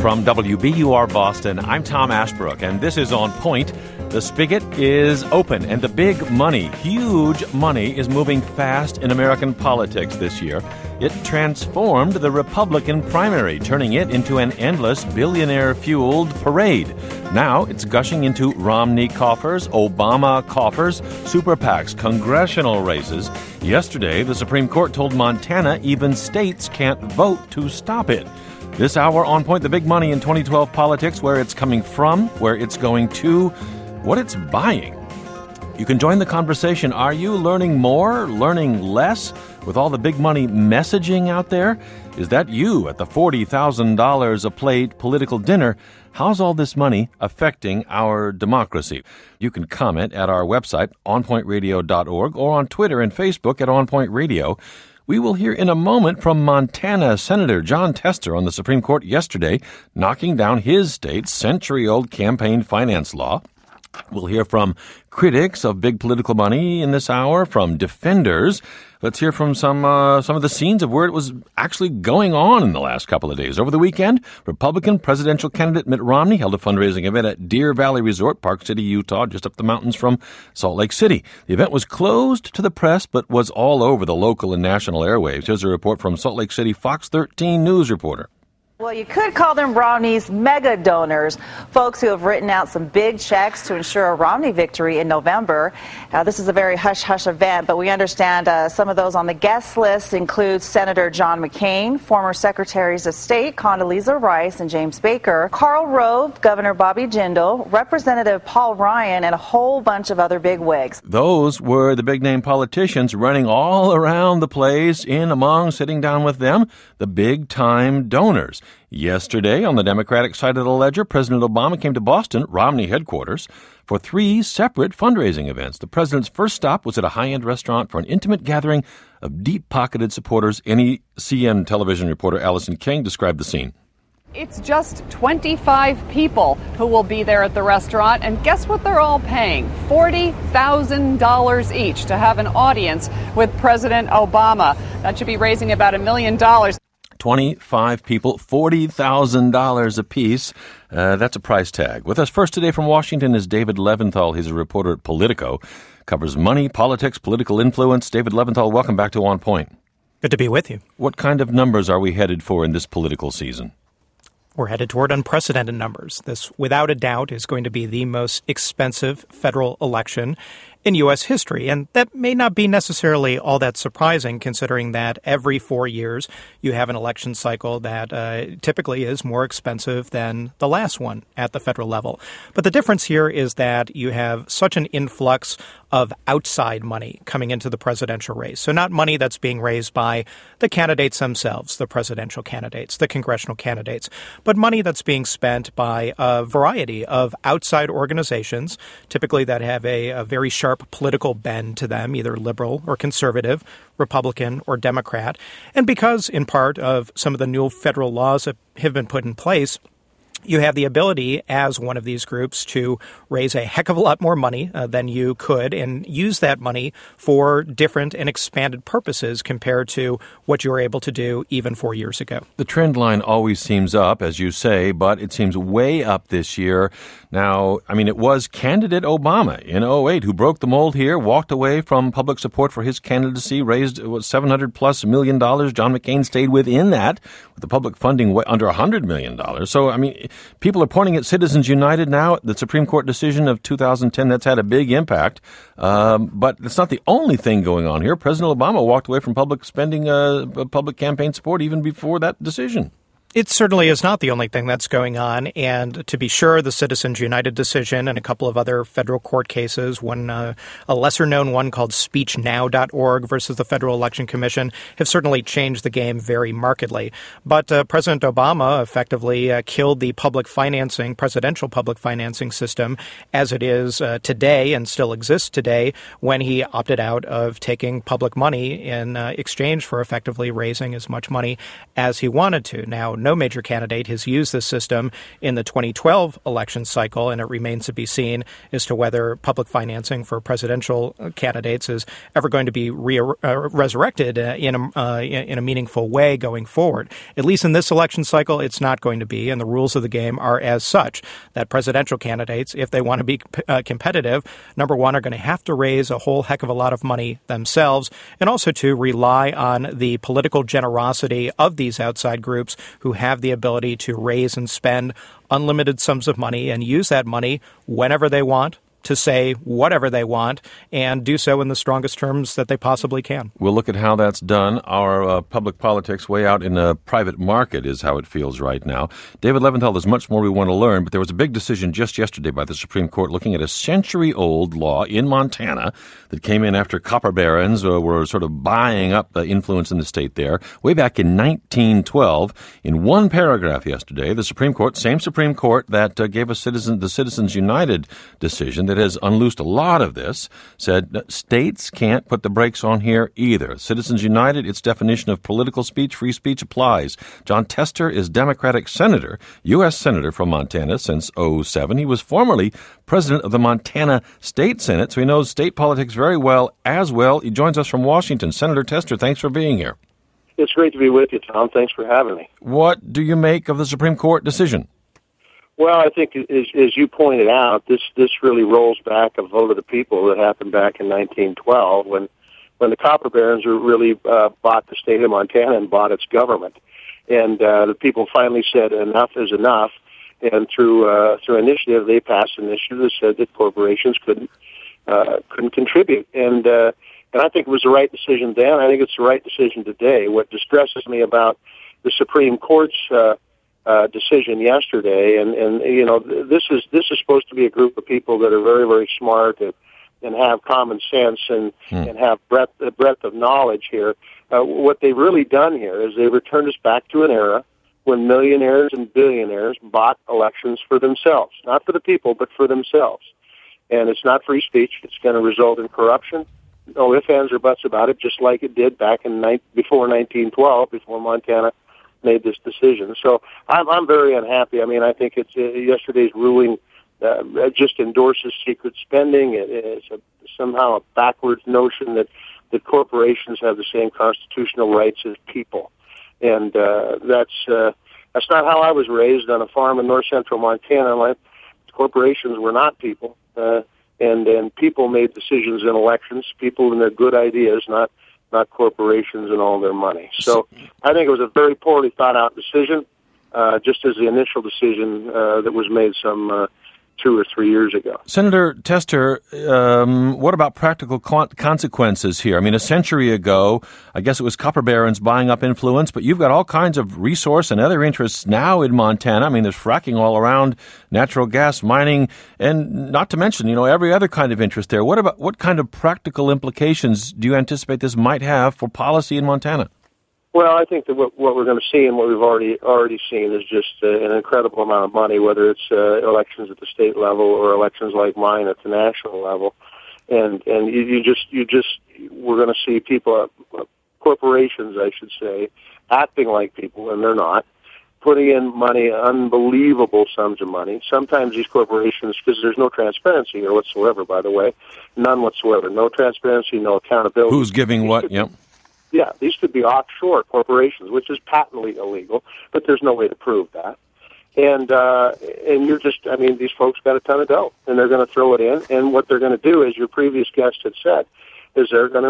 From WBUR Boston, I'm Tom Ashbrook, and this is On Point. The spigot is open, and the big money, huge money, is moving fast in American politics this year. It transformed the Republican primary, turning it into an endless billionaire-fueled parade. Now it's gushing into Romney coffers, Obama coffers, super PACs, congressional races. Yesterday, the Supreme Court told Montana even states can't vote to stop it. This hour, On Point, the big money in 2012 politics, where it's coming from, where it's going to, what it's buying. You can join the conversation. Are you learning more, learning less, with all the big money messaging out there? Is that you at the $40,000 a plate political dinner? How's all this money affecting our democracy? You can comment at our website, onpointradio.org, or on Twitter and Facebook at onpointradio. We will hear in a moment from Montana Senator Jon Tester on the Supreme Court yesterday, knocking down his state's century-old campaign finance law. We'll hear from critics of big political money in this hour, from defenders. Let's hear from some of the scenes of where it was actually going on in the last couple of days. Over the weekend, Republican presidential candidate Mitt Romney held a fundraising event at Deer Valley Resort, Park City, Utah, just up the mountains from Salt Lake City. The event was closed to the press, but was all over the local and national airwaves. Here's a report from Salt Lake City Fox 13 News reporter. Well, you could call them Romney's mega donors, folks who have written out some big checks to ensure a Romney victory in November. This is a very hush-hush event, but we understand some of those on the guest list include Senator John McCain, former Secretaries of State Condoleezza Rice and James Baker, Karl Rove, Governor Bobby Jindal, Representative Paul Ryan, and a whole bunch of other bigwigs. Those were the big-name politicians running all around the place, in among, sitting down with them, the big-time donors. Yesterday, on the Democratic side of the ledger, President Obama came to Boston, Romney headquarters, for 3 separate fundraising events. The president's first stop was at a high-end restaurant for an intimate gathering of deep-pocketed supporters. NECN television reporter Allison King described the scene. It's just 25 people who will be there at the restaurant, and guess what they're all paying? $40,000 each to have an audience with President Obama. That should be raising about $1 million. 25 people, $40,000 apiece. That's a price tag. With us first today from Washington is David Leventhal. He's a reporter at Politico. Covers money, politics, political influence. David Leventhal, welcome back to On Point. Good to be with you. What kind of numbers are we headed for in this political season? We're headed toward unprecedented numbers. This, without a doubt, is going to be the most expensive federal election in U.S. history. And that may not be necessarily all that surprising, considering that every 4 years you have an election cycle that typically is more expensive than the last one at the federal level. But the difference here is that you have such an influx of outside money coming into the presidential race. So not money that's being raised by the candidates themselves, the presidential candidates, the congressional candidates, but money that's being spent by a variety of outside organizations, typically that have a very sharp political bend to them, either liberal or conservative, Republican or Democrat. And because, in part, of some of the new federal laws that have been put in place, you have the ability as one of these groups to raise a heck of a lot more money than you could and use that money for different and expanded purposes compared to what you were able to do even 4 years ago. The trend line always seems up, as you say, but it seems way up this year. Now, it was candidate Obama in 2008 who broke the mold here, walked away from public support for his candidacy, raised $700+ million. John McCain stayed within that, with the public funding under $100 million. So, people are pointing at Citizens United now, the Supreme Court decision of 2010. That's had a big impact. But it's not the only thing going on here. President Obama walked away from public spending, public campaign support even before that decision. It certainly is not the only thing that's going on. And to be sure, the Citizens United decision and a couple of other federal court cases, one a lesser-known one called SpeechNow.org versus the Federal Election Commission, have certainly changed the game very markedly. But President Obama effectively killed the presidential public financing system as it is today and still exists today when he opted out of taking public money in exchange for effectively raising as much money as he wanted to. Now, no major candidate has used this system in the 2012 election cycle, and it remains to be seen as to whether public financing for presidential candidates is ever going to be resurrected in a meaningful way going forward. At least in this election cycle, it's not going to be, and the rules of the game are as such that presidential candidates, if they want to be competitive, number one, are going to have to raise a whole heck of a lot of money themselves, and also to rely on the political generosity of these outside groups who have the ability to raise and spend unlimited sums of money and use that money whenever they want, to say whatever they want, and do so in the strongest terms that they possibly can. We'll look at how that's done. Our public politics way out in a private market is how it feels right now. David Leventhal, there's much more we want to learn, but there was a big decision just yesterday by the Supreme Court looking at a century-old law in Montana that came in after copper barons were sort of buying up influence in the state there. Way back in 1912, in one paragraph yesterday, the Supreme Court, same Supreme Court that gave us the Citizens United decision that has unloosed a lot of this, said states can't put the brakes on here either. Citizens United, its definition of political speech, free speech applies. Jon Tester is Democratic Senator, U.S. Senator from Montana since 2007. He was formerly president of the Montana State Senate, so he knows state politics very well as well. He joins us from Washington. Senator Tester, thanks for being here. It's great to be with you, Tom. Thanks for having me. What do you make of the Supreme Court decision? Well, I think, as you pointed out, this really rolls back a vote of the people that happened back in 1912 when the copper barons really bought the state of Montana and bought its government. And the people finally said enough is enough. And through initiative, they passed an initiative that said that corporations couldn't contribute. And I think it was the right decision then. I think it's the right decision today. What distresses me about the Supreme Court's decision yesterday, and you know, this is supposed to be a group of people that are very, very smart and have common sense and have breadth of knowledge here. What they've really done here is they've returned us back to an era when millionaires and billionaires bought elections for themselves, not for the people, but for themselves. And it's not free speech. It's going to result in corruption. No ifs, ands, or buts about it, just like it did back in before 1912, before Montana made this decision. So I'm very unhappy. I mean, I think it's yesterday's ruling just endorses secret spending. It's somehow a backwards notion that corporations have the same constitutional rights as people, and that's not how I was raised on a farm in north central Montana. Corporations were not people, and people made decisions in elections. People and their good ideas, not corporations and all their money. So I think it was a very poorly thought out decision, just as the initial decision that was made some 2 or 3 years ago. Senator Tester, what about practical consequences here? I mean, a century ago, I guess it was copper barons buying up influence, but you've got all kinds of resource and other interests now in Montana. I mean, there's fracking all around, natural gas mining, and not to mention, you know, every other kind of interest there. What kind of practical implications do you anticipate this might have for policy in Montana? Well, I think that what we're going to see and what we've already seen is just an incredible amount of money, whether it's elections at the state level or elections like mine at the national level, and we're going to see people, corporations, I should say, acting like people, and they're not, putting in money, unbelievable sums of money. Sometimes these corporations, because there's no transparency here whatsoever, by the way, none whatsoever, no transparency, no accountability. Who's giving what? Yep. Yeah, these could be offshore corporations, which is patently illegal, but there's no way to prove that. And you're just, I mean, these folks got a ton of dough, and they're going to throw it in. And what they're going to do, as your previous guest had said, is they're going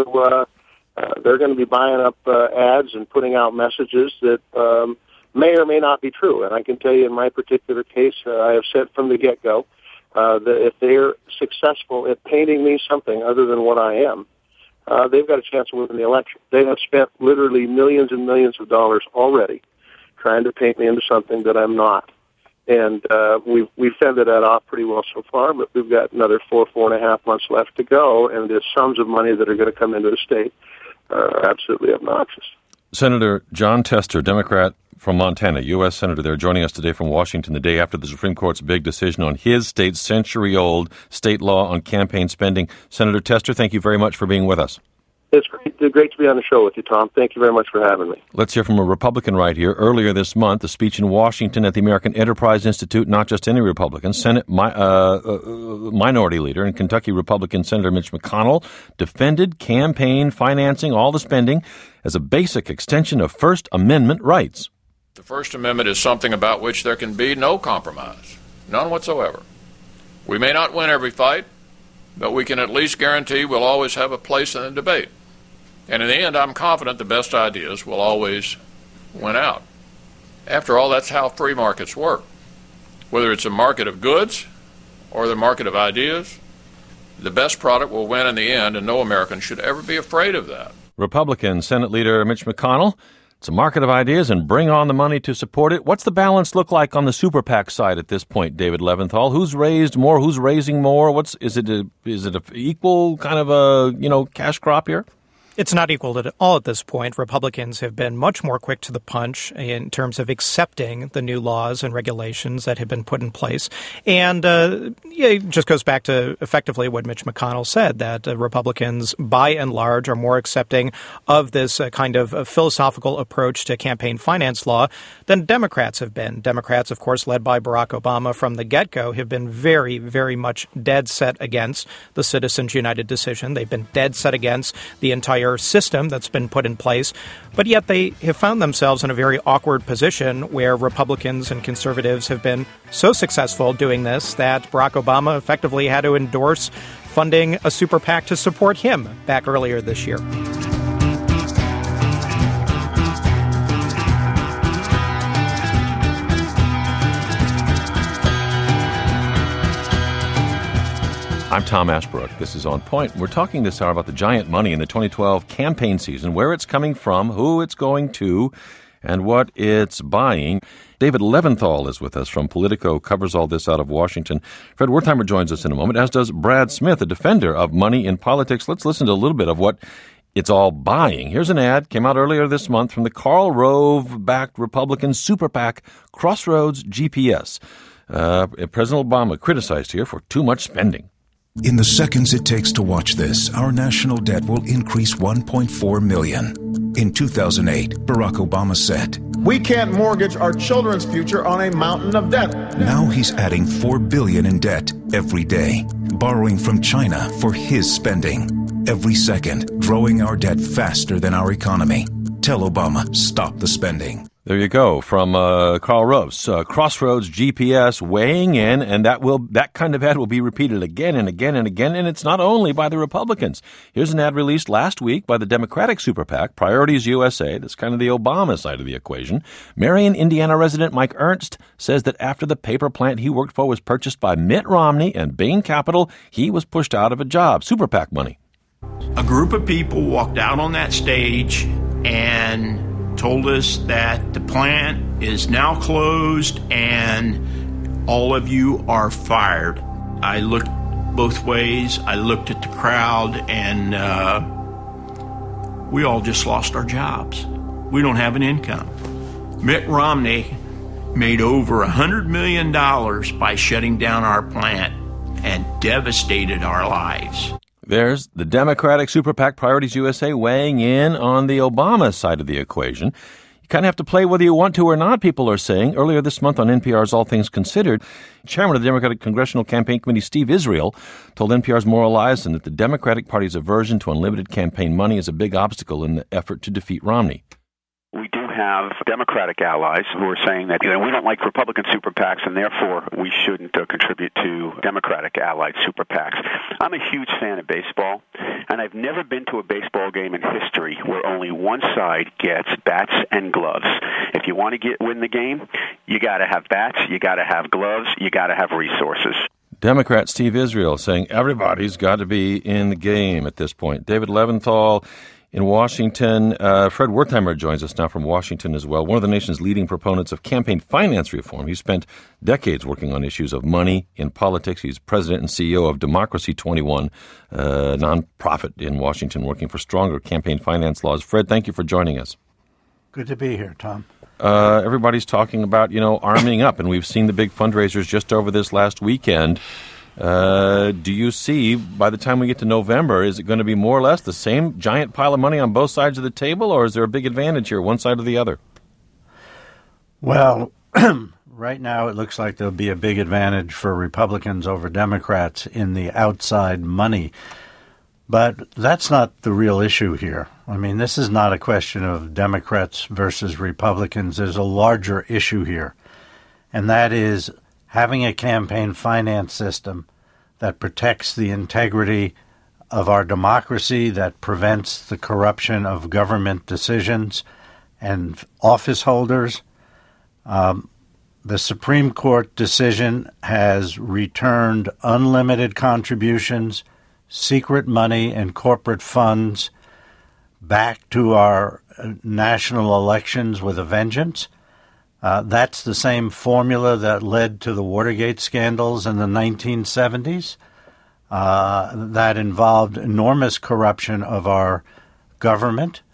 to be buying up ads and putting out messages that may or may not be true. And I can tell you, in my particular case, I have said from the get-go that if they're successful at painting me something other than what I am, they've got a chance of winning the election. They have spent literally millions and millions of dollars already trying to paint me into something that I'm not. And we've fended that off pretty well so far, but we've got another 4.5 months left to go, and the sums of money that are going to come into the state are absolutely obnoxious. Senator Jon Tester, Democrat from Montana, U.S. Senator there, joining us today from Washington the day after the Supreme Court's big decision on his state's century-old state law on campaign spending. Senator Tester, thank you very much for being with us. It's great to be on the show with you, Tom. Thank you very much for having me. Let's hear from a Republican right here. Earlier this month, a speech in Washington at the American Enterprise Institute, not just any Republican, Senate Minority Leader and Kentucky Republican Senator Mitch McConnell defended campaign financing, all the spending, as a basic extension of First Amendment rights. The First Amendment is something about which there can be no compromise, none whatsoever. We may not win every fight, but we can at least guarantee we'll always have a place in the debate. And in the end, I'm confident the best ideas will always win out. After all, that's how free markets work. Whether it's a market of goods or the market of ideas, the best product will win in the end, and no American should ever be afraid of that. Republican Senate Leader Mitch McConnell, it's a market of ideas and bring on the money to support it. What's the balance look like on the super PAC side at this point, David Leventhal? Who's raised more? Who's raising more? Is it a equal kind of a, cash crop here? It's not equal at all at this point. Republicans have been much more quick to the punch in terms of accepting the new laws and regulations that have been put in place. And it just goes back to effectively what Mitch McConnell said, that Republicans, by and large, are more accepting of this kind of philosophical approach to campaign finance law than Democrats have been. Democrats, of course, led by Barack Obama from the get-go, have been very, very much dead set against the Citizens United decision. They've been dead set against the entire system that's been put in place, but yet they have found themselves in a very awkward position where Republicans and conservatives have been so successful doing this that Barack Obama effectively had to endorse funding a super PAC to support him back earlier this year. I'm Tom Ashbrook. This is On Point. We're talking this hour about the giant money in the 2012 campaign season, where it's coming from, who it's going to, and what it's buying. David Leventhal is with us from Politico, covers all this out of Washington. Fred Wertheimer joins us in a moment, as does Brad Smith, a defender of money in politics. Let's listen to a little bit of what it's all buying. Here's an ad, came out earlier this month from the Karl Rove-backed Republican super PAC Crossroads GPS. President Obama criticized here for too much spending. In the seconds it takes to watch this, our national debt will increase $1.4 million. In 2008, Barack Obama said, "We can't mortgage our children's future on a mountain of debt." Now he's adding $4 billion in debt every day, borrowing from China for his spending. Every second, growing our debt faster than our economy. Tell Obama, stop the spending. There you go, from Karl Rove's Crossroads GPS weighing in, and that kind of ad will be repeated again and again and again, and it's not only by the Republicans. Here's an ad released last week by the Democratic super PAC, Priorities USA. That's kind of the Obama side of the equation. Marion, Indiana resident Mike Ernst says that after the paper plant he worked for was purchased by Mitt Romney and Bain Capital, he was pushed out of a job. Super PAC money. A group of people walked out on that stage and told us that the plant is now closed and all of you are fired. I looked both ways. I looked at the crowd, and we all just lost our jobs. We don't have an income. Mitt Romney made over $100 million by shutting down our plant and devastated our lives. There's the Democratic super PAC Priorities USA weighing in on the Obama side of the equation. You kind of have to play whether you want to or not, people are saying. Earlier this month on NPR's All Things Considered, Chairman of the Democratic Congressional Campaign Committee, Steve Israel, told NPR's Moral Eisen that the Democratic Party's aversion to unlimited campaign money is a big obstacle in the effort to defeat Romney. We do have Democratic allies who are saying that we don't like Republican super PACs and therefore we shouldn't contribute to Democratic allied super PACs. I'm a huge fan of baseball, and I've never been to a baseball game in history where only one side gets bats and gloves. If you want to win the game, you got to have bats, you got to have gloves, you got to have resources. Democrat Steve Israel saying everybody's got to be in the game at this point. David Leventhal in Washington. Fred Wertheimer joins us now from Washington as well, one of the nation's leading proponents of campaign finance reform. He spent decades working on issues of money in politics. He's president and CEO of Democracy 21, a nonprofit in Washington working for stronger campaign finance laws. Fred, thank you for joining us. Good to be here, Tom. Everybody's talking about, arming up, and we've seen the big fundraisers just over this last weekend. Do you see, by the time we get to November, is it going to be more or less the same giant pile of money on both sides of the table, or is there a big advantage here, one side or the other? Well, right now it looks like there'll be a big advantage for Republicans over Democrats in the outside money. But that's not the real issue here. I mean, this is not a question of Democrats versus Republicans. There's a larger issue here, and that is having a campaign finance system that protects the integrity of our democracy, that prevents the corruption of government decisions and office holders. The Supreme Court decision has returned unlimited contributions, secret money, and corporate funds back to our national elections with a vengeance. That's the same formula that led to the Watergate scandals in the 1970s. That involved enormous corruption of our government.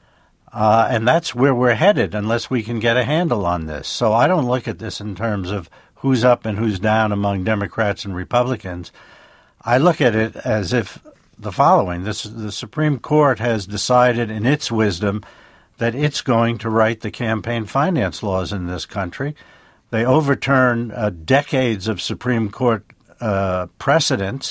And that's where we're headed unless we can get a handle on this. So I don't look at this in terms of who's up and who's down among Democrats and Republicans. I look at it as if the following. The Supreme Court has decided in its wisdom that it's going to write the campaign finance laws in this country. They overturn decades of Supreme Court precedents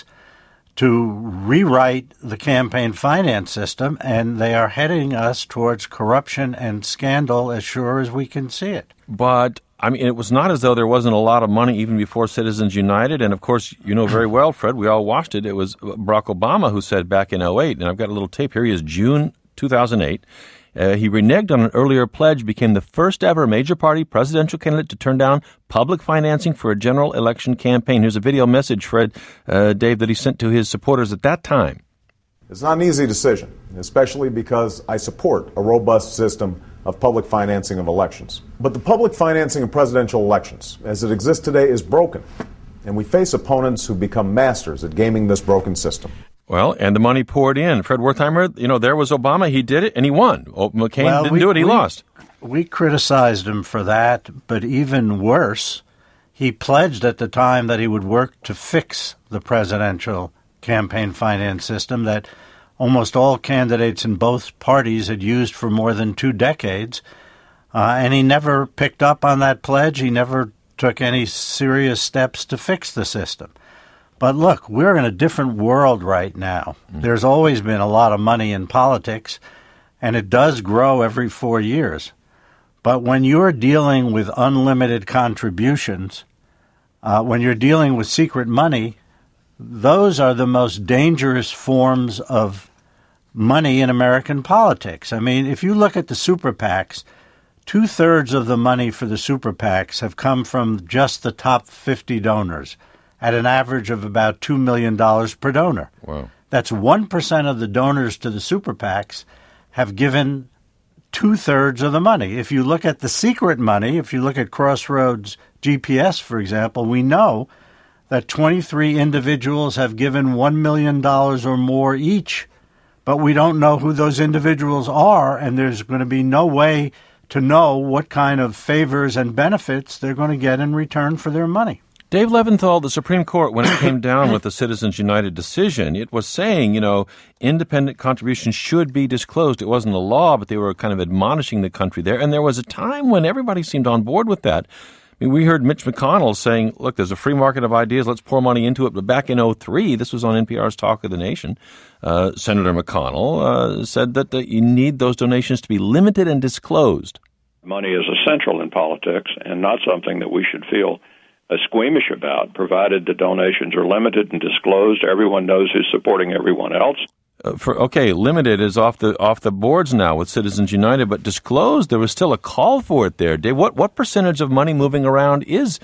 to rewrite the campaign finance system, and they are heading us towards corruption and scandal as sure as we can see it. But, I mean, it was not as though there wasn't a lot of money even before Citizens United. And, of course, you know very well, Fred, we all watched it. It was Barack Obama who said back in 2008, and I've got a little tape here. He is June 2008. He reneged on an earlier pledge, became the first ever major party presidential candidate to turn down public financing for a general election campaign. Here's a video message, Fred, Dave, that he sent to his supporters at that time. It's not an easy decision, especially because I support a robust system of public financing of elections. But the public financing of presidential elections, as it exists today, is broken. And we face opponents who become masters at gaming this broken system. Well, and the money poured in. Fred Wertheimer, you know, there was Obama. He did it, and he won. McCain didn't do it. He lost. We criticized him for that, but even worse, he pledged at the time that he would work to fix the presidential campaign finance system that almost all candidates in both parties had used for more than 2 decades, and he never picked up on that pledge. He never took any serious steps to fix the system. But look, we're in a different world right now. There's always been a lot of money in politics, and it does grow every 4 years. But when you're dealing with unlimited contributions, when you're dealing with secret money, those are the most dangerous forms of money in American politics. I mean, if you look at the super PACs, 2/3 of the money for the super PACs have come from just the top 50 donors, at an average of about $2 million per donor. Wow. That's 1% of the donors to the super PACs have given 2/3 of the money. If you look at the secret money, if you look at Crossroads GPS, for example, we know that 23 individuals have given $1 million or more each, but we don't know who those individuals are, and there's going to be no way to know what kind of favors and benefits they're going to get in return for their money. Dave Leventhal, the Supreme Court, when it came down with the Citizens United decision, it was saying, you know, independent contributions should be disclosed. It wasn't a law, but they were kind of admonishing the country there. And there was a time when everybody seemed on board with that. I mean, we heard Mitch McConnell saying, look, there's a free market of ideas. Let's pour money into it. But back in 2003, this was on NPR's Talk of the Nation, Senator McConnell said that you need those donations to be limited and disclosed. Money is essential in politics and not something that we should feel squeamish about, provided the donations are limited and disclosed. Everyone knows who's supporting everyone else. Limited is off the boards now with Citizens United, but disclosed, there was still a call for it there. Dave, what percentage of money moving around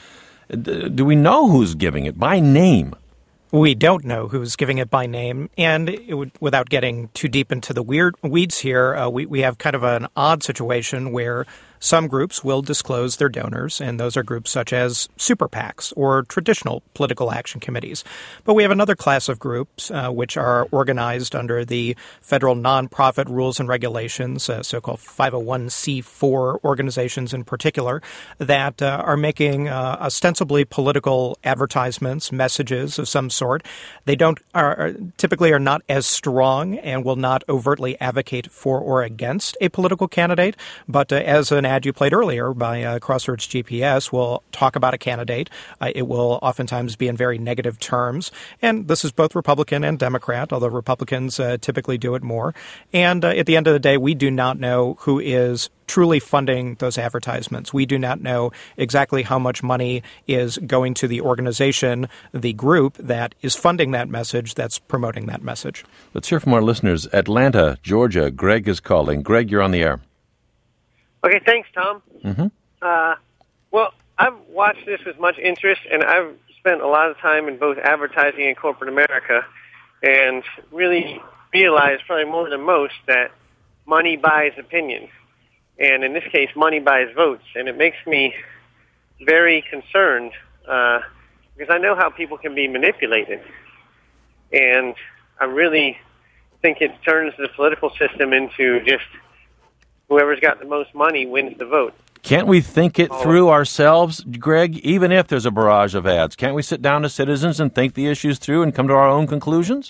do we know who's giving it by name? We don't know who's giving it by name, and without getting too deep into the weeds here, we have kind of an odd situation where Some groups will disclose their donors, and those are groups such as super PACs or traditional political action committees. But we have another class of groups which are organized under the federal nonprofit rules and regulations, so-called 501c4 organizations in particular, that are making ostensibly political advertisements, messages of some sort. They typically are not as strong and will not overtly advocate for or against a political candidate, but as an ad you played earlier by Crossroads GPS will talk about a candidate. It will oftentimes be in very negative terms, and this is both Republican and Democrat, although Republicans typically do it more. And at the end of the day, we do not know who is truly funding those advertisements. We do not know exactly how much money is going to the organization, the group that is funding that message, that's promoting that message. Let's hear from our listeners. Atlanta, Georgia. Greg is calling. Greg, you're on the air. Okay, thanks, Tom. Mm-hmm. Well, I've watched this with much interest, and I've spent a lot of time in both advertising and corporate America, and really realized, probably more than most, that money buys opinion. And in this case, money buys votes. And it makes me very concerned because I know how people can be manipulated. And I really think it turns the political system into just whoever's got the most money wins the vote. Can't we think it through ourselves, Greg, even if there's a barrage of ads? Can't we sit down as citizens and think the issues through and come to our own conclusions?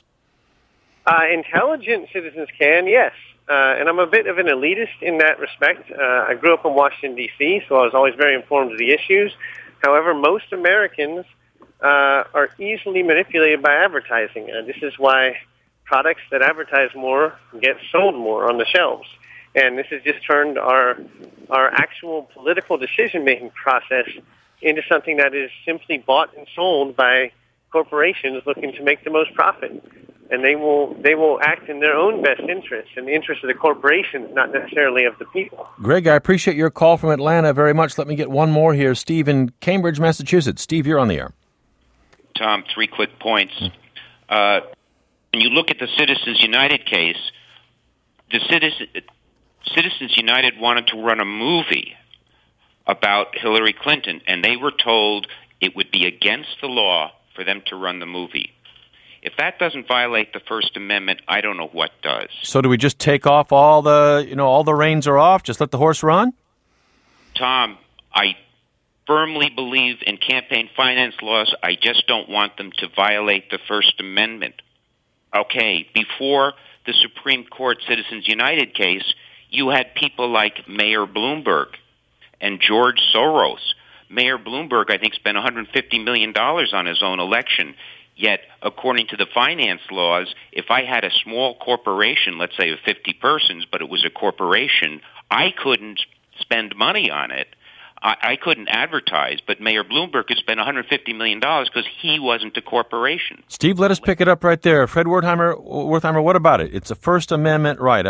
Intelligent citizens can, yes. And I'm a bit of an elitist in that respect. I grew up in Washington, D.C., so I was always very informed of the issues. However, most Americans are easily manipulated by advertising. This is why products that advertise more get sold more on the shelves. And this has just turned our actual political decision-making process into something that is simply bought and sold by corporations looking to make the most profit. And they will act in their own best interests, in the interest of the corporations, not necessarily of the people. Greg, I appreciate your call from Atlanta very much. Let me get one more here. Steve in Cambridge, Massachusetts. Steve, you're on the air. Tom, 3 quick points. When you look at the Citizens United case, the Citizens United wanted to run a movie about Hillary Clinton, and they were told it would be against the law for them to run the movie. If that doesn't violate the First Amendment, I don't know what does. So do we just take off all the reins are off, just let the horse run? Tom, I firmly believe in campaign finance laws. I just don't want them to violate the First Amendment. Okay, before the Supreme Court Citizens United case, you had people like Mayor Bloomberg and George Soros. Mayor Bloomberg, I think, spent $150 million on his own election. Yet, according to the finance laws, if I had a small corporation, let's say of 50 persons, but it was a corporation, I couldn't spend money on it. I couldn't advertise, but Mayor Bloomberg could spend $150 million because he wasn't a corporation. Steve, let us pick it up right there. Fred Wertheimer, what about it? It's a First Amendment right.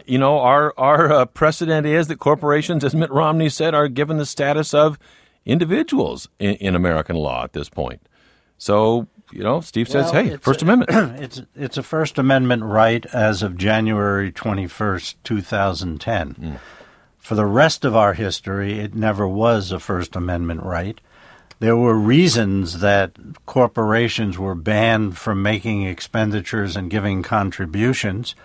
Our precedent is that corporations, as Mitt Romney said, are given the status of individuals in American law at this point. So, Steve says, hey, First Amendment. It's a First Amendment right as of January 21st, 2010. For the rest of our history, it never was a First Amendment right. There were reasons that corporations were banned from making expenditures and giving contributions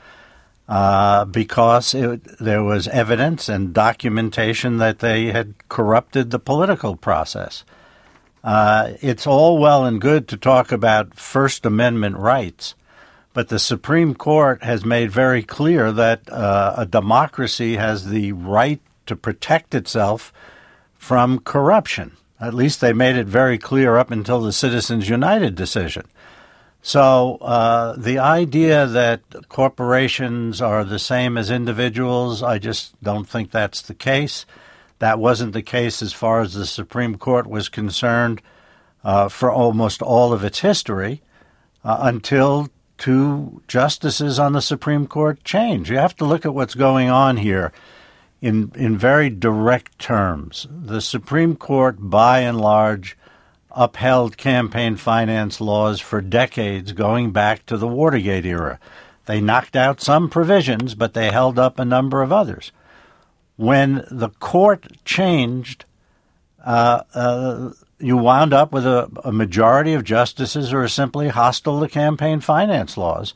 because there was evidence and documentation that they had corrupted the political process. It's all well and good to talk about First Amendment rights, but the Supreme Court has made very clear that a democracy has the right to protect itself from corruption. At least they made it very clear up until the Citizens United decision. So the idea that corporations are the same as individuals, I just don't think that's the case. That wasn't the case as far as the Supreme Court was concerned for almost all of its history until 2 justices on the Supreme Court changed. You have to look at what's going on here in very direct terms. The Supreme Court, by and large, upheld campaign finance laws for decades going back to the Watergate era. They knocked out some provisions, but they held up a number of others. when the court changed, you wound up with a majority of justices who are simply hostile to campaign finance laws.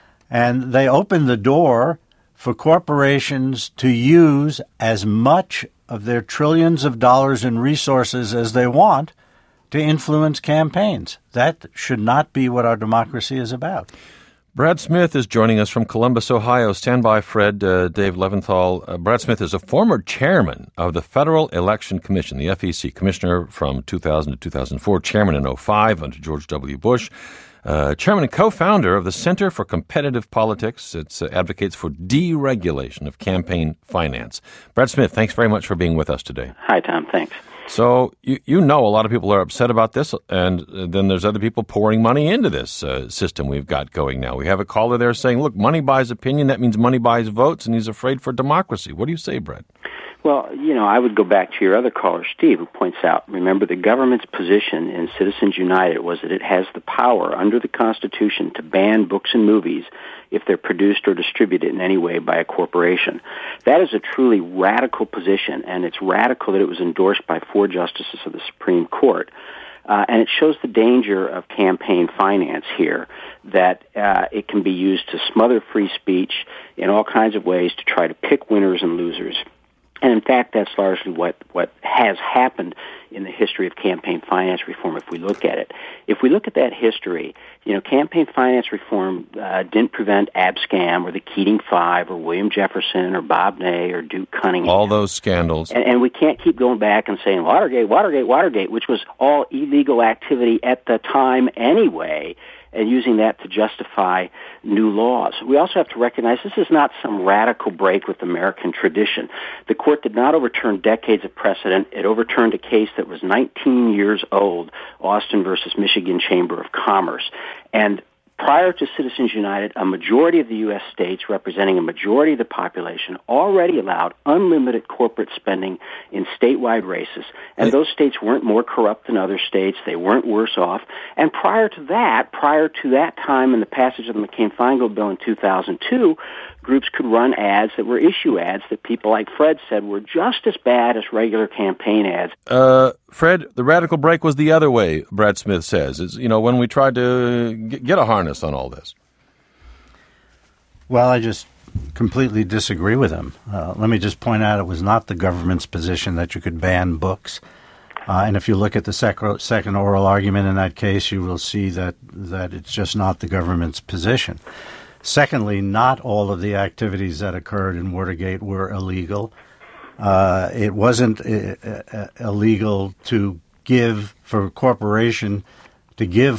And they opened the door for corporations to use as much of their trillions of dollars in resources as they want to influence campaigns. That should not be what our democracy is about. Brad Smith is joining us from Columbus, Ohio. Stand by, Fred. Dave Leventhal. Brad Smith is a former chairman of the Federal Election Commission, the FEC, commissioner from 2000 to 2004, chairman in 2005 under George W. Bush, chairman and co-founder of the Center for Competitive Politics. It advocates for deregulation of campaign finance. Brad Smith, thanks very much for being with us today. Hi, Tom. Thanks. So you know a lot of people are upset about this, and then there's other people pouring money into this system we've got going now. We have a caller there saying, look, money buys opinion. That means money buys votes, and he's afraid for democracy. What do you say, Brett? Well, I would go back to your other caller, Steve, who points out, remember, the government's position in Citizens United was that it has the power under the Constitution to ban books and movies if they're produced or distributed in any way by a corporation. That is a truly radical position, and it's radical that it was endorsed by 4 justices of the Supreme Court. And it shows the danger of campaign finance here, that it can be used to smother free speech in all kinds of ways to try to pick winners and losers. And in fact, that's largely what has happened in the history of campaign finance reform, if we look at it. If we look at that history, campaign finance reform didn't prevent Abscam or the Keating Five or William Jefferson or Bob Ney or Duke Cunningham. All those scandals. And we can't keep going back and saying Watergate, which was all illegal activity at the time anyway, and using that to justify new laws. We also have to recognize this is not some radical break with American tradition. The court did not overturn decades of precedent. It overturned a case that was 19 years old, Austin versus Michigan Chamber of Commerce. And prior to Citizens United, a majority of the U.S. states, representing a majority of the population, already allowed unlimited corporate spending in statewide races. And those states weren't more corrupt than other states. They weren't worse off. And prior to that time and the passage of the McCain-Feingold bill in 2002, groups could run ads that were issue ads that people like Fred said were just as bad as regular campaign ads. Fred, the radical break was the other way, Brad Smith says. It's, when we tried to get a harness on all this. Well, I just completely disagree with him. Let me just point out it was not the government's position that you could ban books. And if you look at the second oral argument in that case, you will see that it's just not the government's position. Secondly, not all of the activities that occurred in Watergate were illegal. It wasn't illegal for a corporation to give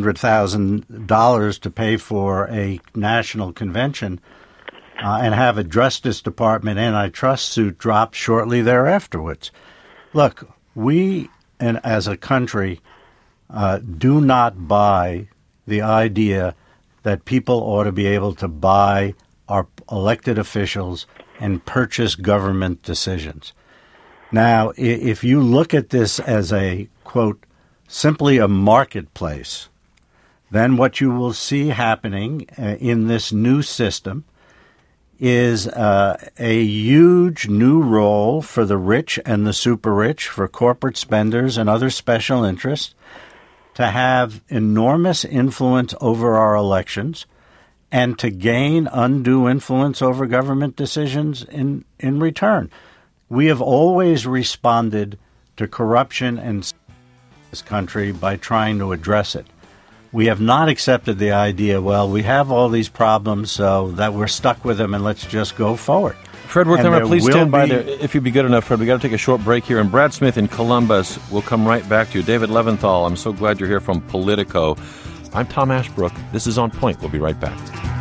$400,000 to pay for a national convention and have a Justice Department antitrust suit drop shortly thereafterwards. Look, we, as a country, do not buy the idea that people ought to be able to buy our elected officials and purchase government decisions. Now, if you look at this as a, quote, simply a marketplace, then what you will see happening in this new system is a huge new role for the rich and the super rich, for corporate spenders and other special interests, to have enormous influence over our elections and to gain undue influence over government decisions in return. We have always responded to corruption in this country by trying to address it. We have not accepted the idea, well, we have all these problems, so that we're stuck with them and let's just go forward. Fred Wertheimer, please stand by there. If you'd be good enough, Fred, we've got to take a short break here. And Brad Smith in Columbus will come right back to you. David Leventhal, I'm so glad you're here from Politico. I'm Tom Ashbrook. This is On Point. We'll be right back.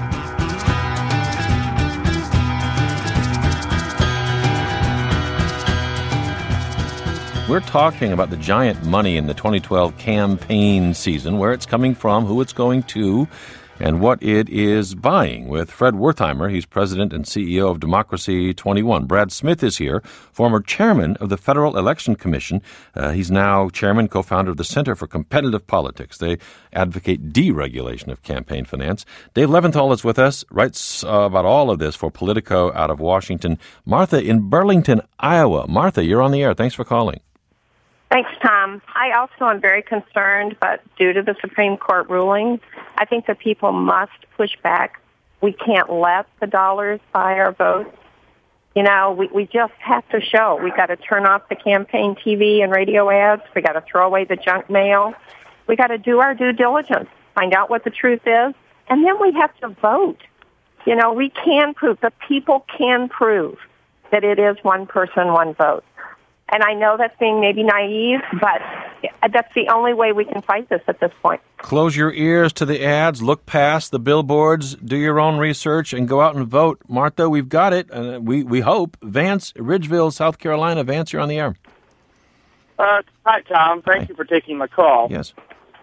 We're talking about the giant money in the 2012 campaign season, where it's coming from, who it's going to. and what it is buying with Fred Wertheimer. He's president and CEO of Democracy 21. Brad Smith is here, former chairman of the Federal Election Commission. He's now chairman, co-founder of the Center for Competitive Politics. They advocate deregulation of campaign finance. Dave Leventhal is with us, writes about all of this for Politico out of Washington. Martha in Burlington, Iowa. Martha, you're on the air. Thanks for calling. Thanks, Tom. I also am very concerned, but due to the Supreme Court ruling, I think that people must push back. We can't let the dollars buy our votes. You know, we just have to show. We got to turn off the campaign TV and radio ads. We got to throw away the junk mail. We got to do our due diligence, find out what the truth is, and then we have to vote. You know, we can prove, the people can prove that it is one person, one vote. And I know that's being maybe naive, but that's the only way we can fight this at this point. Close your ears to the ads, look past the billboards, do your own research, and go out and vote. Martha, we've got it. We hope. Vance, Ridgeville, South Carolina. Vance, you're on the air. Hi, Tom. Thank you for taking my call. Yes.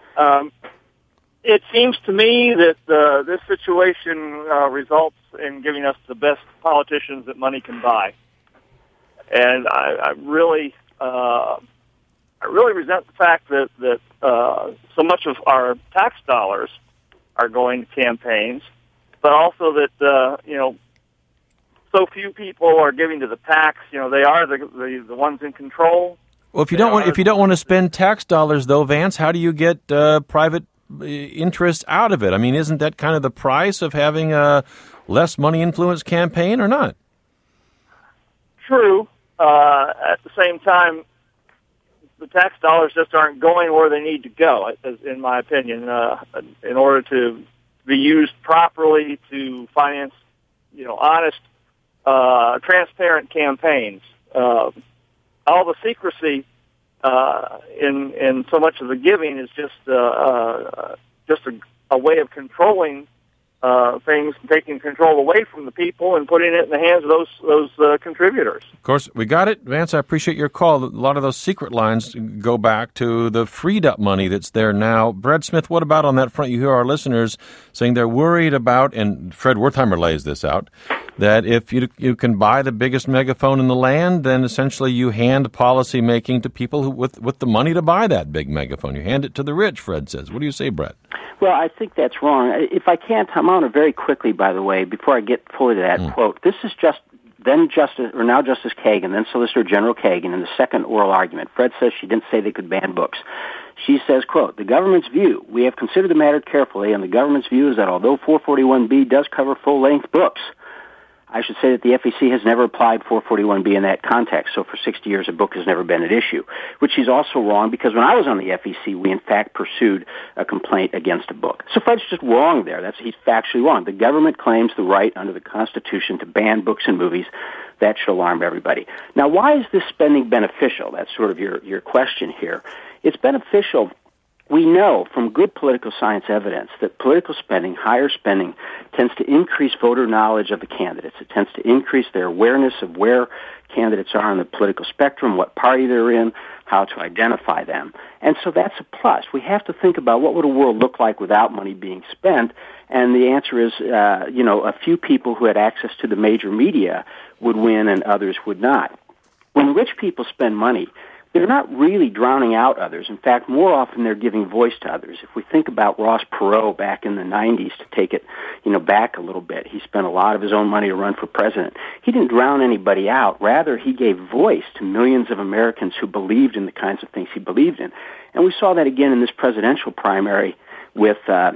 It seems to me that this situation results in giving us the best politicians that money can buy. And I really resent the fact that so much of our tax dollars are going to campaigns, but also that so few people are giving to the PACs. You know, they are the ones in control. Well, if you don't want to spend tax dollars, though, Vance, how do you get private interest out of it? I mean, isn't that kind of the price of having a less money influenced campaign, or not? True. At the same time, the tax dollars just aren't going where they need to go, in my opinion, in order to be used properly to finance, honest, transparent campaigns. All the secrecy in so much of the giving is just a way of controlling things, taking control away from the people and putting it in the hands of those contributors. Of course, we got it. Vance, I appreciate your call. A lot of those secret lines go back to the freed up money that's there now. Brad Smith, what about on that front? You hear our listeners saying they're worried about, and Fred Wertheimer lays this out, that if you can buy the biggest megaphone in the land, then essentially you hand policy making to people who with the money to buy that big megaphone. You hand it to the rich, Fred says. What do you say, Brett? Well, I think that's wrong. If I can, Tom, I want to very quickly, by the way, before I get fully to that quote, this is now Justice Kagan, then Solicitor General Kagan, in the second oral argument. Fred says she didn't say they could ban books. She says, quote, "The government's view, we have considered the matter carefully, and the government's view is that although 441B does cover full-length books, I should say that the FEC has never applied 441B in that context, so for 60 years a book has never been at issue," which is also wrong because when I was on the FEC, we in fact pursued a complaint against a book. So Fred's just wrong there. He's factually wrong. The government claims the right under the Constitution to ban books and movies. That should alarm everybody. Now, why is this spending beneficial? That's sort of your question here. It's beneficial. We know from good political science evidence that political spending, higher spending, tends to increase voter knowledge of the candidates. It tends to increase their awareness of where candidates are on the political spectrum, what party they're in, how to identify them. And so that's a plus. We have to think about what would a world look like without money being spent, and the answer is, a few people who had access to the major media would win and others would not. When rich people spend money, they're not really drowning out others. In fact, more often they're giving voice to others. If we think about Ross Perot back in the 90s, to take it, back a little bit, he spent a lot of his own money to run for president. He didn't drown anybody out. Rather, he gave voice to millions of Americans who believed in the kinds of things he believed in. And we saw that again in this presidential primary with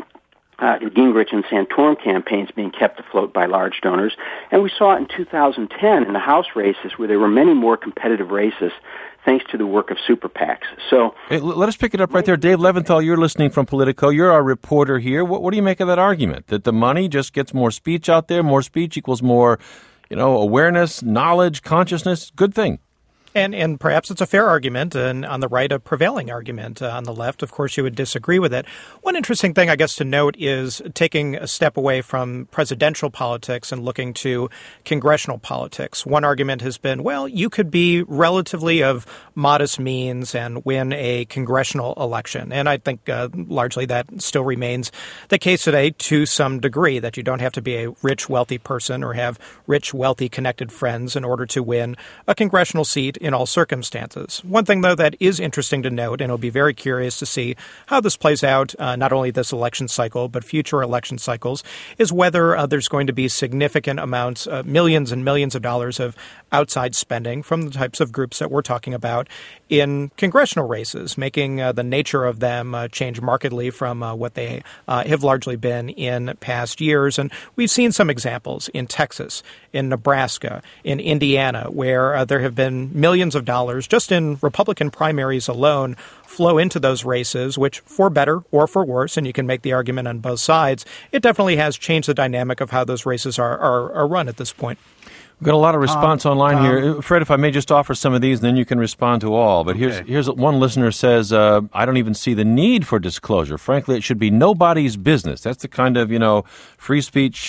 Gingrich and Santorum campaigns being kept afloat by large donors. And we saw it in 2010 in the House races where there were many more competitive races thanks to the work of super PACs. So let us pick it up right there. Dave Leventhal, you're listening from Politico. You're our reporter here. What do you make of that argument, that the money just gets more speech out there, more speech equals more, awareness, knowledge, consciousness? Good thing. And perhaps it's a fair argument, and on the right, a prevailing argument. On the left, of course, you would disagree with it. One interesting thing, I guess, to note is taking a step away from presidential politics and looking to congressional politics. One argument has been, well, you could be relatively of modest means and win a congressional election. And I think largely that still remains the case today to some degree, that you don't have to be a rich, wealthy person or have rich, wealthy, connected friends in order to win a congressional seat in all circumstances. One thing, though, that is interesting to note, and it'll be very curious to see how this plays out, not only this election cycle, but future election cycles, is whether there's going to be significant amounts, millions and millions of dollars of outside spending from the types of groups that we're talking about in congressional races, making the nature of them change markedly from what they have largely been in past years. And we've seen some examples in Texas, in Nebraska, in Indiana, where there have been millions of dollars just in Republican primaries alone flow into those races, which for better or for worse, and you can make the argument on both sides, it definitely has changed the dynamic of how those races are run at this point. We've got a lot of response online here. Fred, if I may just offer some of these, and then you can respond to all. But here's what one listener says, I don't even see the need for disclosure. Frankly, it should be nobody's business. That's the kind of, free speech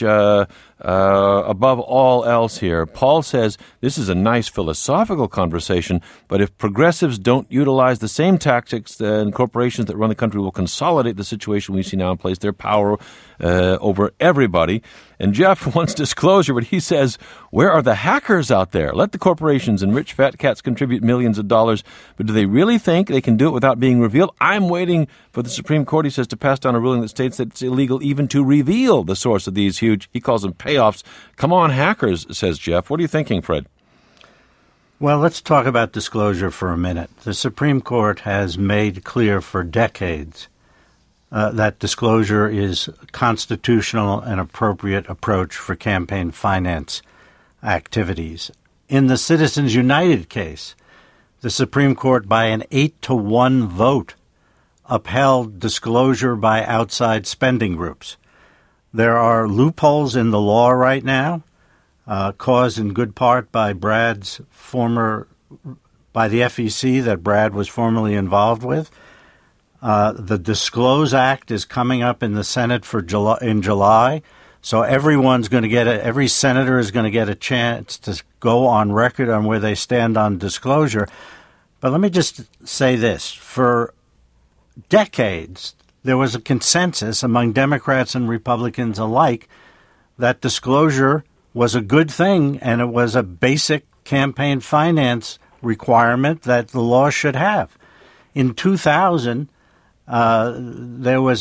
above all else here. Paul says, this is a nice philosophical conversation, but if progressives don't utilize the same tactics, then corporations that run the country will consolidate the situation we see now in place, their power over everybody. And Jeff wants disclosure, but he says, where are the hackers out there? Let the corporations and rich fat cats contribute millions of dollars, but do they really think they can do it without being revealed? I'm waiting for the Supreme Court, he says, to pass down a ruling that states that it's illegal even to reveal the source of these huge, he calls them payoffs. Come on, hackers, says Jeff. What are you thinking, Fred? Well, let's talk about disclosure for a minute. The Supreme Court has made clear for decades that disclosure is constitutional and appropriate approach for campaign finance activities. In the Citizens United case, the Supreme Court, by an 8-1 vote, upheld disclosure by outside spending groups. There are loopholes in the law right now, caused in good part by by the FEC that Brad was formerly involved with. The Disclose Act is coming up in the Senate in July, so every senator is going to get a chance to go on record on where they stand on disclosure. But let me just say this. For decades, there was a consensus among Democrats and Republicans alike that disclosure was a good thing and it was a basic campaign finance requirement that the law should have. In 2000, there was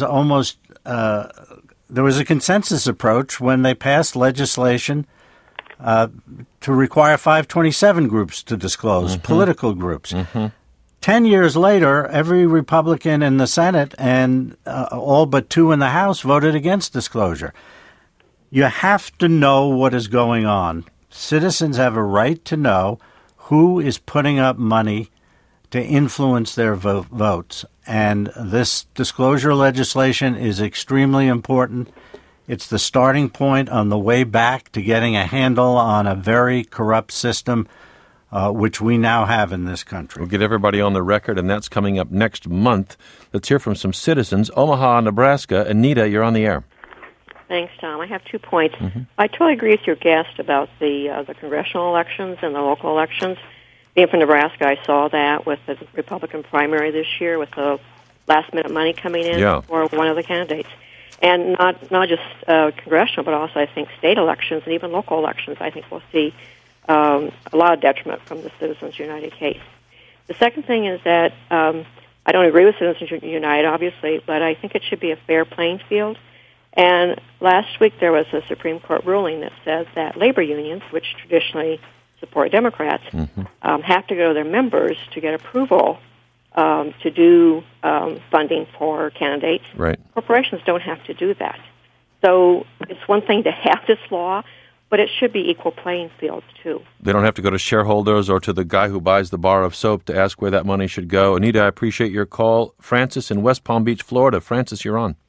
a consensus approach when they passed legislation to require 527 groups to disclose, political groups. 10 years later, every Republican in the Senate and all but 2 in the House voted against disclosure. You have to know what is going on. Citizens have a right to know who is putting up money to influence their votes. And this disclosure legislation is extremely important. It's the starting point on the way back to getting a handle on a very corrupt system, which we now have in this country. We'll get everybody on the record, and that's coming up next month. Let's hear from some citizens. Omaha, Nebraska. Anita, you're on the air. Thanks, Tom. I have 2 points. I totally agree with your guest about the congressional elections and the local elections. Being from Nebraska, I saw that with the Republican primary this year, with the last-minute money coming in for one of the candidates. And not just congressional, but also, I think, state elections and even local elections. I think we'll see a lot of detriment from the Citizens United case. The second thing is that I don't agree with Citizens United, obviously, but I think it should be a fair playing field. And last week there was a Supreme Court ruling that says that labor unions, which traditionally support Democrats, have to go to their members to get approval to do funding for candidates. Right. Corporations don't have to do that. So it's one thing to have this law, but it should be equal playing fields, too. They don't have to go to shareholders or to the guy who buys the bar of soap to ask where that money should go. Anita, I appreciate your call. Francis in West Palm Beach, Florida. Francis, you're on.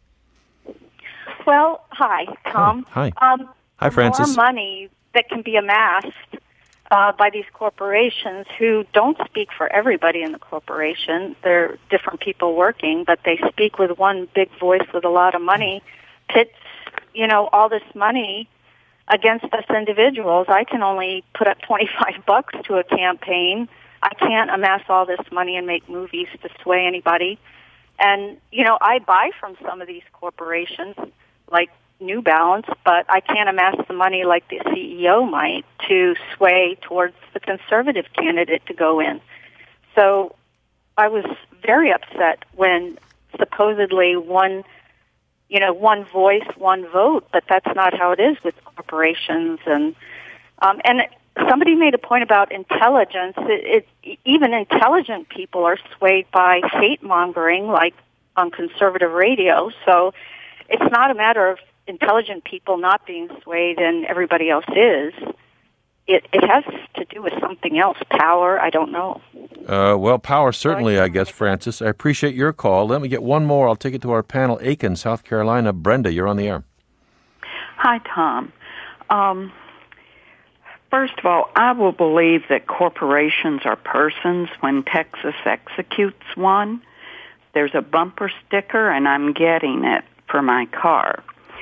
Well, hi, Tom. Hi. Hi, Francis. More money that can be amassed by these corporations who don't speak for everybody in the corporation. They're different people working, but they speak with one big voice with a lot of money, pits, all this money against us individuals. I can only put up $25 to a campaign. I can't amass all this money and make movies to sway anybody. And, I buy from some of these corporations, like New Balance, but I can't amass the money like the CEO might to sway towards the conservative candidate to go in. So I was very upset when supposedly one voice, one vote, but that's not how it is with corporations. And somebody made a point about intelligence. Even intelligent people are swayed by hate-mongering, like on conservative radio. So it's not a matter of intelligent people not being swayed and everybody else is. It has to do with something else. Power, I don't know. Well, power certainly, I guess, Frances. I appreciate your call. Let me get one more. I'll take it to our panel. Aiken, South Carolina. Brenda, you're on the air. Hi, Tom. First of all, I will believe that corporations are persons when Texas executes one. There's a bumper sticker, and I'm getting it for my car.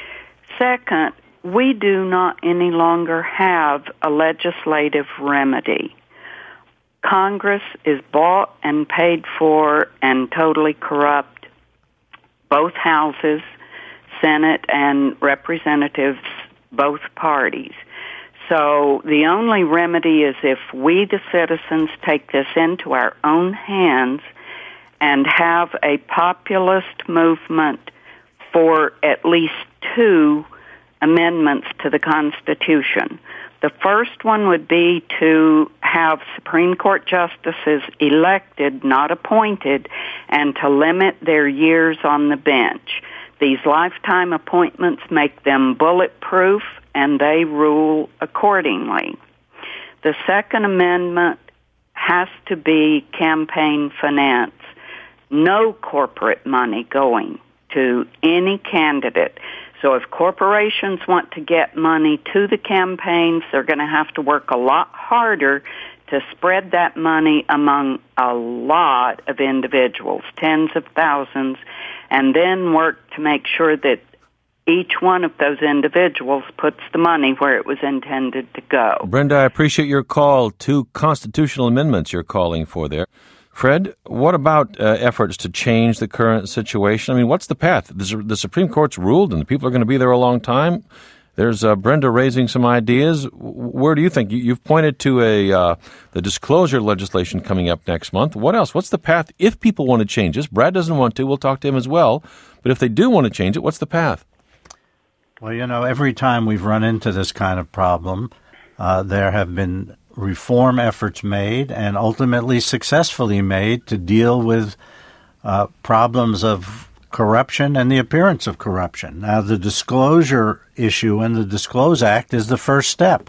Second, we do not any longer have a legislative remedy. Congress is bought and paid for and totally corrupt. Both houses, Senate and representatives, both parties. So the only remedy is if we, the citizens, take this into our own hands and have a populist movement for at least 2 amendments to the Constitution. The first one would be to have Supreme Court justices elected, not appointed, and to limit their years on the bench. These lifetime appointments make them bulletproof, and they rule accordingly. The Second Amendment has to be campaign finance. No corporate money going to any candidate. So if corporations want to get money to the campaigns, they're going to have to work a lot harder to spread that money among a lot of individuals, tens of thousands, and then work to make sure that each one of those individuals puts the money where it was intended to go. Brenda, I appreciate your call. 2 constitutional amendments you're calling for there. Fred, what about efforts to change the current situation? I mean, what's the path? The Supreme Court's ruled, and the people are going to be there a long time. There's Brenda raising some ideas. Where do you think? You've pointed to the disclosure legislation coming up next month. What else? What's the path if people want to change this? Brad doesn't want to. We'll talk to him as well. But if they do want to change it, what's the path? Well, every time we've run into this kind of problem, there have been reform efforts made and ultimately successfully made to deal with problems of corruption and the appearance of corruption. Now, the disclosure issue and the Disclose Act is the first step.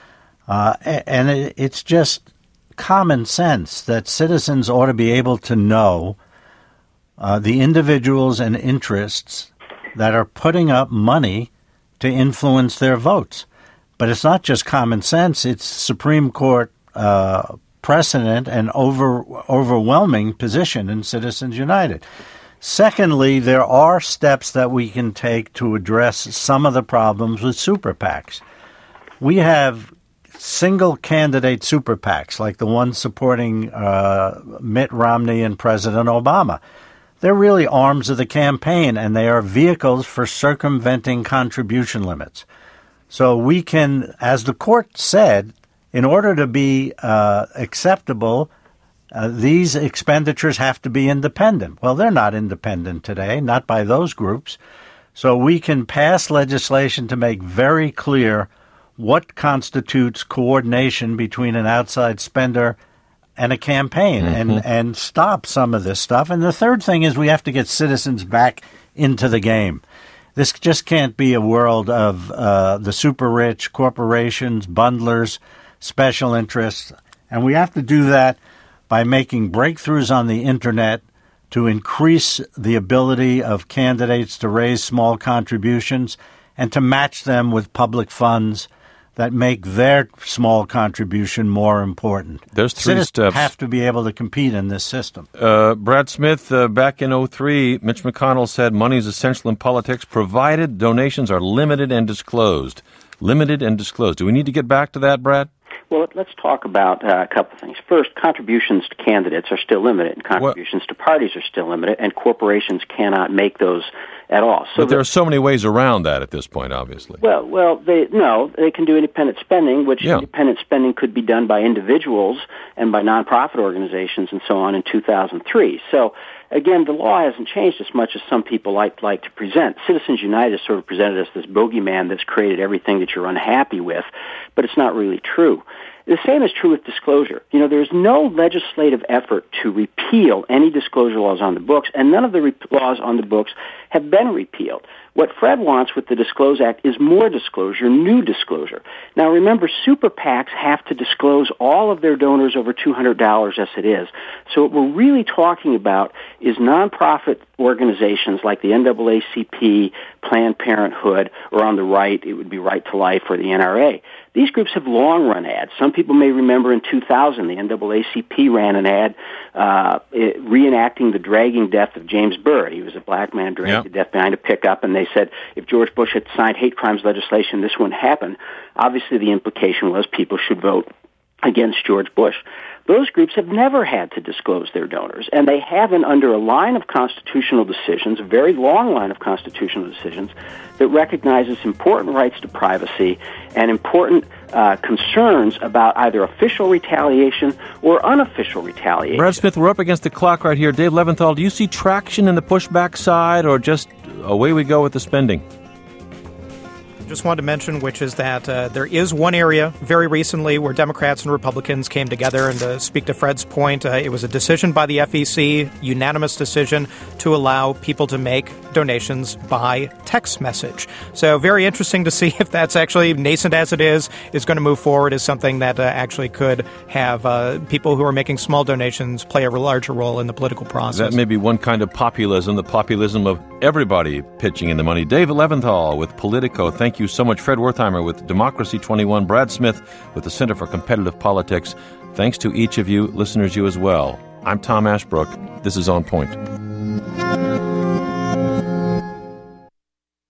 And it's just common sense that citizens ought to be able to know the individuals and interests that are putting up money to influence their votes. But it's not just common sense. It's Supreme Court precedent and overwhelming position in Citizens United. Secondly, there are steps that we can take to address some of the problems with super PACs. We have single candidate super PACs, like the one supporting Mitt Romney and President Obama. They're really arms of the campaign, and they are vehicles for circumventing contribution limits. So we can, as the court said, in order to be acceptable, these expenditures have to be independent. Well, they're not independent today, not by those groups. So we can pass legislation to make very clear what constitutes coordination between an outside spender and a campaign, and stop some of this stuff. And the third thing is we have to get citizens back into the game. This just can't be a world of the super rich, corporations, bundlers, special interests. And we have to do that by making breakthroughs on the Internet to increase the ability of candidates to raise small contributions and to match them with public funds that make their small contribution more important. There's three Citizens steps. have to be able to compete in this system. Brad Smith, back in 2003, Mitch McConnell said money is essential in politics provided donations are limited and disclosed. Limited and disclosed. Do we need to get back to that, Brad? Well, let's talk about a couple of things. First, contributions to candidates are still limited, and contributions to parties are still limited, and corporations cannot make those at all. So but there are so many ways around that at this point, obviously. Well, they can do independent spending, which independent spending could be done by individuals and by nonprofit organizations and so on in 2003. So, again, the law hasn't changed as much as some people like to present. Citizens United has sort of presented us this bogeyman that's created everything that you're unhappy with, but it's not really true. The same is true with disclosure. There's no legislative effort to repeal any disclosure laws on the books, and none of the laws on the books have been repealed. What Fred wants with the Disclose Act is more disclosure, new disclosure. Now, remember, super PACs have to disclose all of their donors over $200 as it is. So what we're really talking about is nonprofit organizations like the NAACP, Planned Parenthood, or on the right, it would be Right to Life or the NRA. These groups have long-run ads. Some people may remember in 2000, the NAACP ran an ad reenacting the dragging death of James Byrd. He was a black man dragged to death behind a pickup, and they said if George Bush had signed hate crimes legislation, this wouldn't happen. Obviously, the implication was people should vote against George Bush. Those groups have never had to disclose their donors, and they haven't under a line of constitutional decisions, a very long line of constitutional decisions, that recognizes important rights to privacy and important concerns about either official retaliation or unofficial retaliation. Brad Smith, we're up against the clock right here. Dave Leventhal, do you see traction in the pushback side, or just away we go with the spending? Just wanted to mention, which is that there is one area very recently where Democrats and Republicans came together, and to speak to Fred's point, it was a decision by the FEC, unanimous decision, to allow people to make donations by text message. So very interesting to see if that's actually, nascent as it is going to move forward as something that actually could have people who are making small donations play a larger role in the political process. That may be one kind of populism, the populism of everybody pitching in the money. Dave Leventhal with Politico, thank you so much. Fred Wertheimer with Democracy 21, Brad Smith with the Center for Competitive Politics. Thanks to each of you, listeners, you as well. I'm Tom Ashbrook. This is On Point.